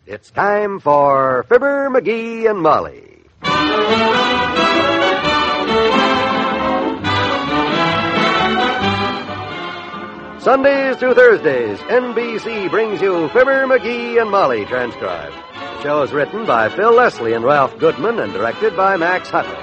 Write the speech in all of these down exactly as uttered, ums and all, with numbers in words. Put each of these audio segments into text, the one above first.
It's time for Fibber, McGee, and Molly. Sundays through Thursdays, N B C brings you Fibber, McGee, and Molly transcribed. The show is written by Phil Leslie and Ralph Goodman and directed by Max Hutton.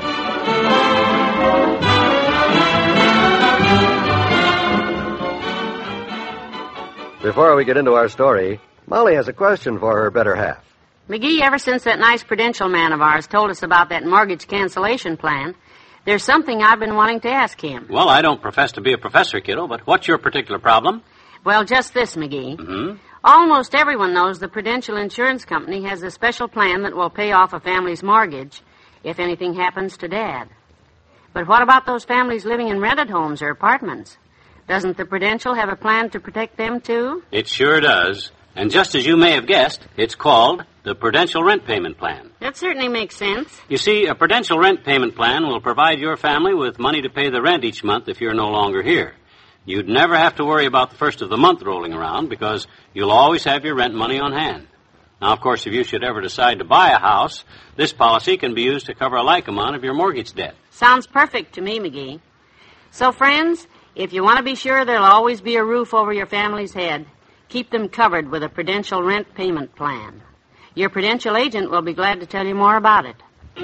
Before we get into our story, Molly has a question for her better half. McGee, ever since that nice Prudential man of ours told us about that mortgage cancellation plan, there's something I've been wanting to ask him. Well, I don't profess to be a professor, kiddo, but what's your particular problem? Well, just this, McGee. Mm-hmm. Almost everyone knows the Prudential Insurance Company has a special plan that will pay off a family's mortgage if anything happens to Dad. But what about those families living in rented homes or apartments? Doesn't the Prudential have a plan to protect them, too? It sure does. And just as you may have guessed, it's called the Prudential Rent Payment Plan. That certainly makes sense. You see, a Prudential Rent Payment Plan will provide your family with money to pay the rent each month if you're no longer here. You'd never have to worry about the first of the month rolling around because you'll always have your rent money on hand. Now, of course, if you should ever decide to buy a house, this policy can be used to cover a like amount of your mortgage debt. Sounds perfect to me, McGee. So, friends, if you want to be sure there'll always be a roof over your family's head, keep them covered with a Prudential Rent Payment Plan. Your Prudential agent will be glad to tell you more about it.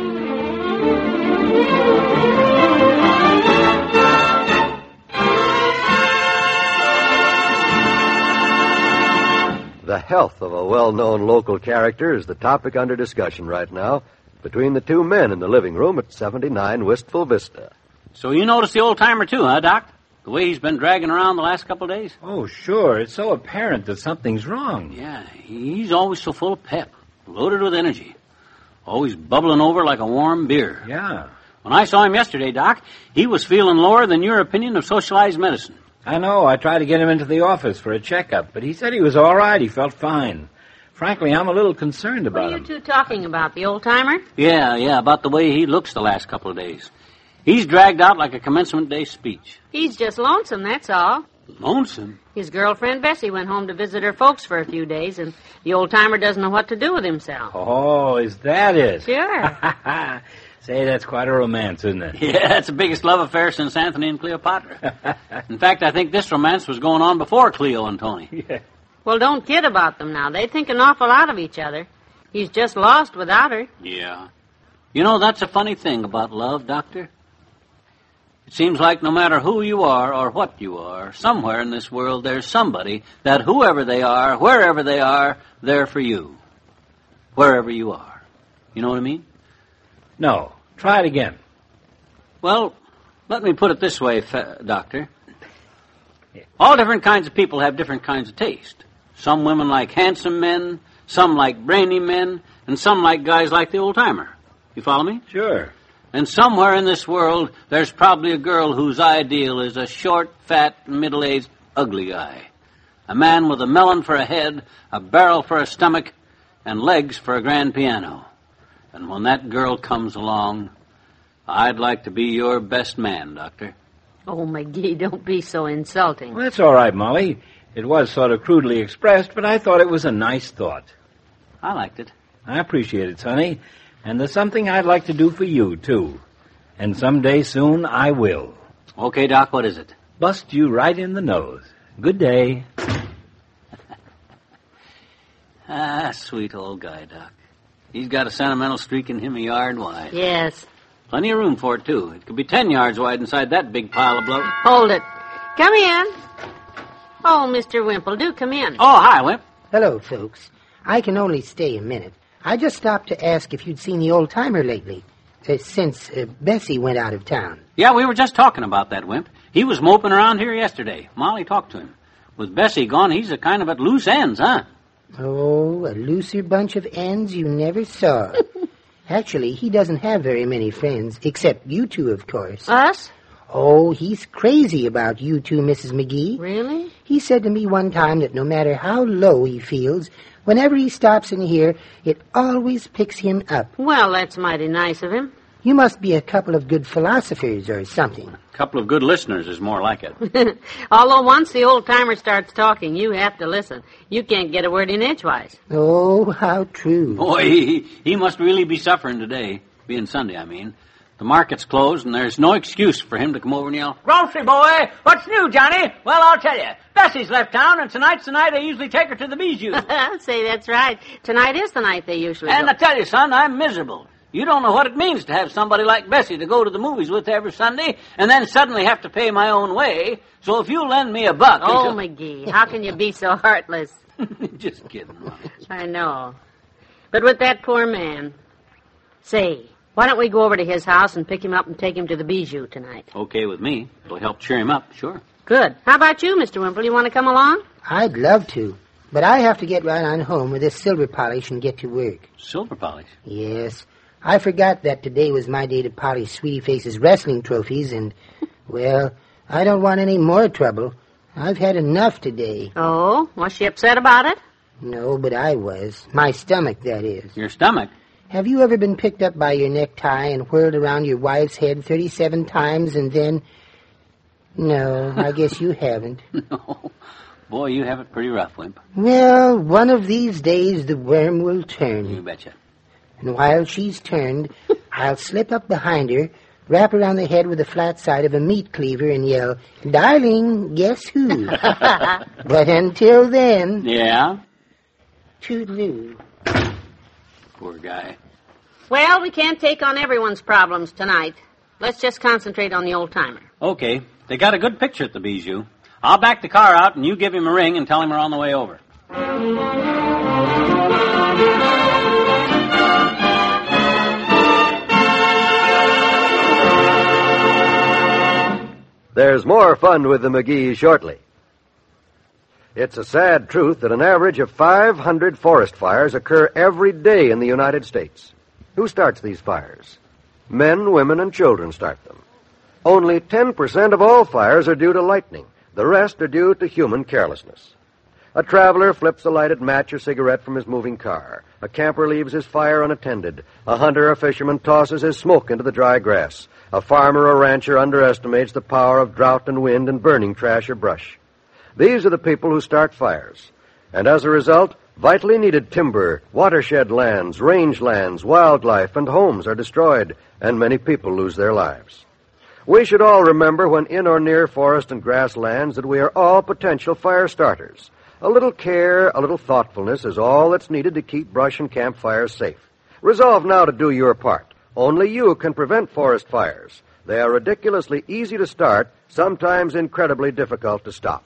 The health of a well-known local character is the topic under discussion right now between the two men in the living room at seventy-nine Wistful Vista. So you noticed the old-timer, too, huh, Doc? The way he's been dragging around the last couple of days? Oh, sure. It's so apparent that something's wrong. Yeah, he's always so full of pep, loaded with energy. Always bubbling over like a warm beer. Yeah. When I saw him yesterday, Doc, he was feeling lower than your opinion of socialized medicine. I know. I tried to get him into the office for a checkup, but he said he was all right. He felt fine. Frankly, I'm a little concerned about him. What are you two talking about, the old-timer? Yeah, yeah, about the way he looks the last couple of days. He's dragged out like a commencement day speech. He's just lonesome, that's all. Lonesome? His girlfriend Bessie went home to visit her folks for a few days, and the old-timer doesn't know what to do with himself. Oh, is that it? Sure. Say, that's quite a romance, isn't it? Yeah, it's the biggest love affair since Anthony and Cleopatra. In fact, I think this romance was going on before Cleo and Tony. Yeah. Well, don't kid about them now. They think an awful lot of each other. He's just lost without her. Yeah. You know, that's a funny thing about love, Doctor. It seems like no matter who you are or what you are, somewhere in this world there's somebody that whoever they are, wherever they are, they're for you. Wherever you are. You know what I mean? No. Try it again. Well, let me put it this way, fa- Doctor. All different kinds of people have different kinds of taste. Some women like handsome men, some like brainy men, and some like guys like the old-timer. You follow me? Sure. And somewhere in this world, there's probably a girl whose ideal is a short, fat, middle-aged, ugly guy. A man with a melon for a head, a barrel for a stomach, and legs for a grand piano. And when that girl comes along, I'd like to be your best man, Doctor. Oh, McGee, don't be so insulting. Well, that's all right, Molly. It was sort of crudely expressed, but I thought it was a nice thought. I liked it. I appreciate it, Sonny. And there's something I'd like to do for you, too. And someday soon I will. Okay, Doc, what is it? Bust you right in the nose. Good day. Ah, sweet old guy, Doc. He's got a sentimental streak in him a yard wide. Yes. Plenty of room for it, too. It could be ten yards wide inside that big pile of bloat. Hold it. Come in. Oh, Mister Wimple, do come in. Oh, hi, Wimp. Hello, folks. I can only stay a minute. I just stopped to ask if you'd seen the old-timer lately, uh, since uh, Bessie went out of town. Yeah, we were just talking about that, Wimp. He was moping around here yesterday. Molly talked to him. With Bessie gone, he's a kind of at loose ends, huh? Oh, a looser bunch of ends you never saw. Actually, he doesn't have very many friends, except you two, of course. Us? Oh, he's crazy about you two, Missus McGee. Really? He said to me one time that no matter how low he feels, whenever he stops in here, it always picks him up. Well, that's mighty nice of him. You must be a couple of good philosophers or something. A couple of good listeners is more like it. Although once the old-timer starts talking, you have to listen. You can't get a word in edgewise. Oh, how true. Boy, he, he must really be suffering today, being Sunday, I mean. The market's closed, and there's no excuse for him to come over and yell, "Grocery boy, what's new, Johnny?" "Well, I'll tell you. Bessie's left town, and tonight's the night I usually take her to the Bijou." Say, that's right. Tonight is the night they usually And go. I tell you, son, I'm miserable. You don't know what it means to have somebody like Bessie to go to the movies with every Sunday, and then suddenly have to pay my own way. So if you lend me a buck... Oh, until... McGee, how can you be so heartless? Just kidding, Molly. I know. But with that poor man... Say, why don't we go over to his house and pick him up and take him to the Bijou tonight? Okay with me. It'll help cheer him up, sure. Good. How about you, Mister Wimple? You want to come along? I'd love to, but I have to get right on home with this silver polish and get to work. Silver polish? Yes. I forgot that today was my day to polish Sweetie Face's wrestling trophies, and, well, I don't want any more trouble. I've had enough today. Oh, was she upset about it? No, but I was. My stomach, that is. Your stomach? Have you ever been picked up by your necktie and whirled around your wife's head thirty-seven times and then... No, I guess you haven't. No. Boy, you have it pretty rough, Wimp. Well, one of these days the worm will turn. You betcha. And while she's turned, I'll slip up behind her, wrap around the head with the flat side of a meat cleaver and yell, "Darling, guess who?" But until then... Yeah? Toodaloo. Poor guy. Well, we can't take on everyone's problems tonight. Let's just concentrate on the old-timer. Okay. They got a good picture at the Bijou. I'll back the car out, and you give him a ring and tell him we're on the way over. There's more fun with the McGees shortly. It's a sad truth that an average of five hundred forest fires occur every day in the United States. Who starts these fires? Men, women, and children start them. Only ten percent of all fires are due to lightning. The rest are due to human carelessness. A traveler flips a lighted match or cigarette from his moving car. A camper leaves his fire unattended. A hunter or fisherman tosses his smoke into the dry grass. A farmer or rancher underestimates the power of drought and wind and burning trash or brush. These are the people who start fires. And as a result, vitally needed timber, watershed lands, rangelands, wildlife, and homes are destroyed, and many people lose their lives. We should all remember when in or near forest and grasslands that we are all potential fire starters. A little care, a little thoughtfulness is all that's needed to keep brush and campfires safe. Resolve now to do your part. Only you can prevent forest fires. They are ridiculously easy to start, sometimes incredibly difficult to stop.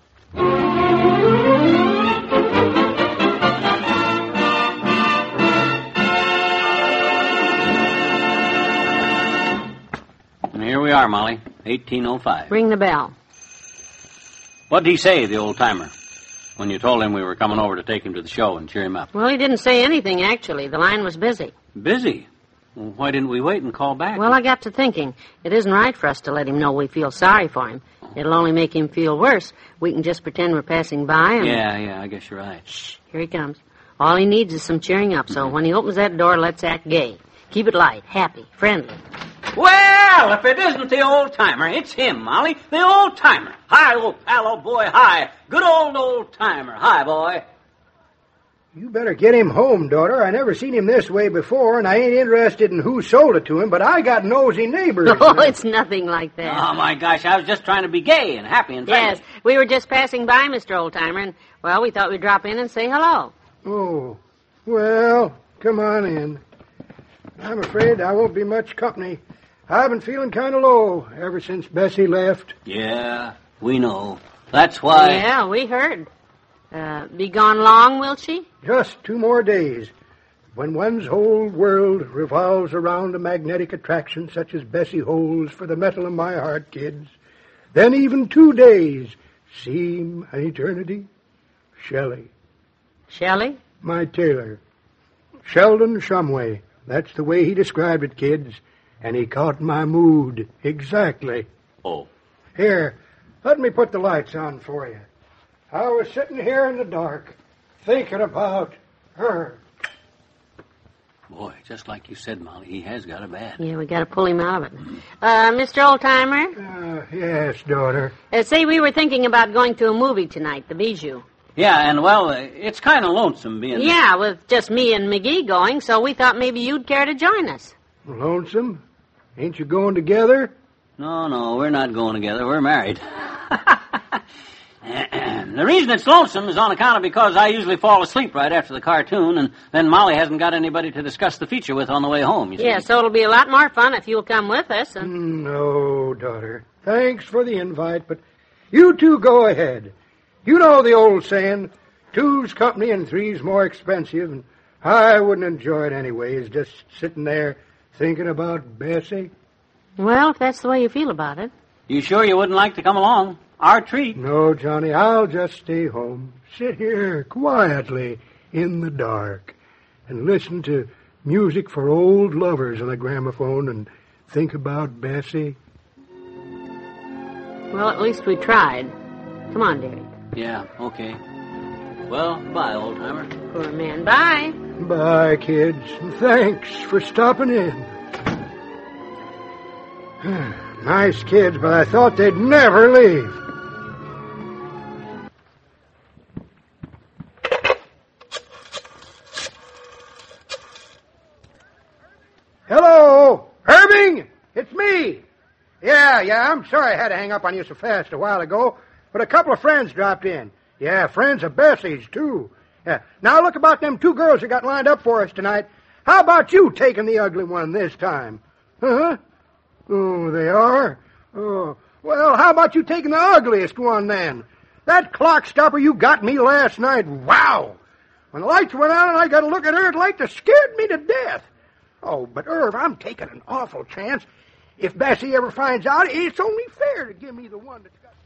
And here we are, Molly, eighteen oh five. Ring the bell. What'd he say, the old-timer, when you told him we were coming over to take him to the show and cheer him up? Well, he didn't say anything, actually. The line was busy. Busy? Well, why didn't we wait and call back? Well, I got to thinking. It isn't right for us to let him know we feel sorry for him. It'll only make him feel worse. We can just pretend we're passing by and... Yeah, yeah, I guess you're right. Shh, here he comes. All he needs is some cheering up, so when he opens that door, let's act gay. Keep it light, happy, friendly. Well, if it isn't the old-timer, it's him, Molly, the old-timer. Hi, old pal, old boy, hi. Good old old-timer. Hi, boy. You better get him home, daughter. I never seen him this way before, and I ain't interested in who sold it to him, but I got nosy neighbors. Oh, it's nothing like that. Oh, my gosh, I was just trying to be gay and happy and friendly. Yes, we were just passing by, Mister Old-Timer, and, well, we thought we'd drop in and say hello. Oh, well, come on in. I'm afraid I won't be much company. I've been feeling kind of low ever since Bessie left. Yeah, we know. That's why... Yeah, we heard. Uh, be gone long, will she? Just two more days. When one's whole world revolves around a magnetic attraction such as Bessie holds for the metal of my heart, kids, then even two days seem an eternity. Shelley. Shelley? My tailor. Sheldon Shumway. That's the way he described it, kids. And he caught my mood exactly. Oh. Here, let me put the lights on for you. I was sitting here in the dark, thinking about her. Boy, just like you said, Molly. He has got it bad. Yeah, we got to pull him out of it. Uh, Mister Oldtimer? Uh, yes, daughter. Uh, say, we were thinking about going to a movie tonight, The Bijou. Yeah, and, well, uh, it's kind of lonesome being... Yeah, with just me and McGee going, so we thought maybe you'd care to join us. Lonesome? Ain't you going together? No, no, we're not going together. We're married. The reason it's lonesome is on account of because I usually fall asleep right after the cartoon, and then Molly hasn't got anybody to discuss the feature with on the way home, you see. Yeah, so it'll be a lot more fun if you'll come with us. And... No, daughter. Thanks for the invite, but you two go ahead. You know the old saying, two's company and three's more expensive, and I wouldn't enjoy it anyways, just sitting there thinking about Bessie. Well, if that's the way you feel about it. You sure you wouldn't like to come along? Our treat. No, Johnny, I'll just stay home, sit here quietly in the dark, and listen to music for old lovers on a gramophone and think about Bessie. Well, at least we tried. Come on, dearie. Yeah, okay. Well, bye, old-timer. Poor man. Bye. Bye, kids, and thanks for stopping in. Nice kids, but I thought they'd never leave. Hello, Irving, it's me. Yeah, yeah, I'm sorry I had to hang up on you so fast a while ago, but a couple of friends dropped in. Yeah, friends of Bessie's, too. Yeah. Now look about them two girls that got lined up for us tonight. How about you taking the ugly one this time? Huh? Oh, they are? Oh, well, how about you taking the ugliest one, then? That clock stopper you got me last night, wow! When the lights went out and I got to look at her, it like to scared me to death. Oh, but, Irv, I'm taking an awful chance. If Bessie ever finds out, it's only fair to give me the one that's got...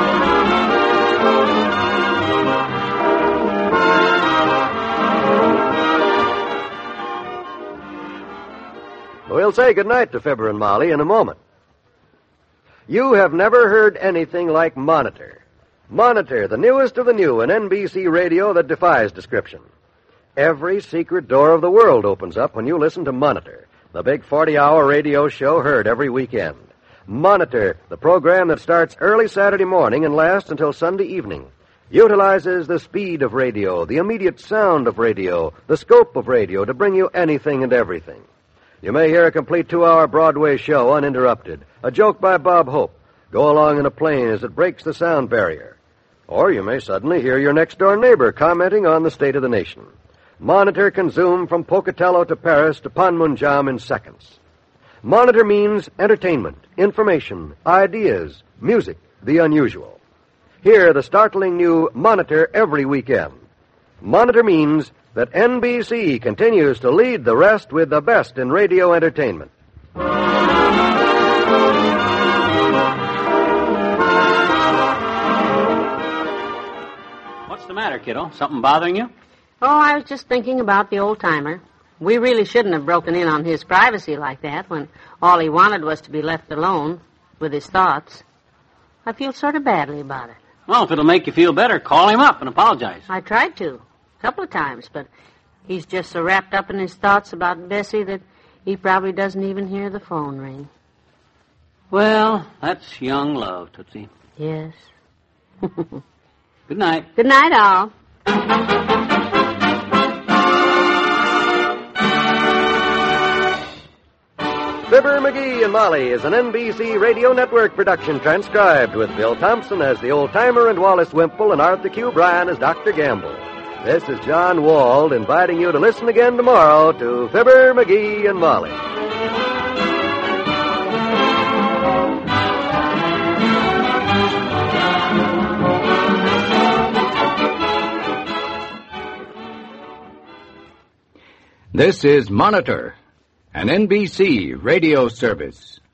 We'll say goodnight to Fibber and Molly in a moment. You have never heard anything like Monitor. Monitor, the newest of the new, an N B C radio that defies description. Every secret door of the world opens up when you listen to Monitor, the big forty-hour radio show heard every weekend. Monitor, the program that starts early Saturday morning and lasts until Sunday evening, utilizes the speed of radio, the immediate sound of radio, the scope of radio to bring you anything and everything. You may hear a complete two-hour Broadway show uninterrupted, a joke by Bob Hope, go along in a plane as it breaks the sound barrier. Or you may suddenly hear your next-door neighbor commenting on the state of the nation. Monitor can zoom from Pocatello to Paris to Panmunjom in seconds. Monitor means entertainment, information, ideas, music, the unusual. Hear the startling new Monitor every weekend. Monitor means that N B C continues to lead the rest with the best in radio entertainment. What's the matter, kiddo? Something bothering you? Oh, I was just thinking about the old-timer. We really shouldn't have broken in on his privacy like that when all he wanted was to be left alone with his thoughts. I feel sort of badly about it. Well, if it'll make you feel better, call him up and apologize. I tried to, a couple of times, but he's just so wrapped up in his thoughts about Bessie that he probably doesn't even hear the phone ring. Well, that's young love, Tootsie. Yes. Good night. Good night, all. Fibber, McGee, and Molly is an N B C Radio Network production transcribed with Bill Thompson as the old-timer and Wallace Wimple and Arthur Q. Bryan as Doctor Gamble. This is John Wald inviting you to listen again tomorrow to Fibber, McGee, and Molly. This is Monitor, an N B C radio service.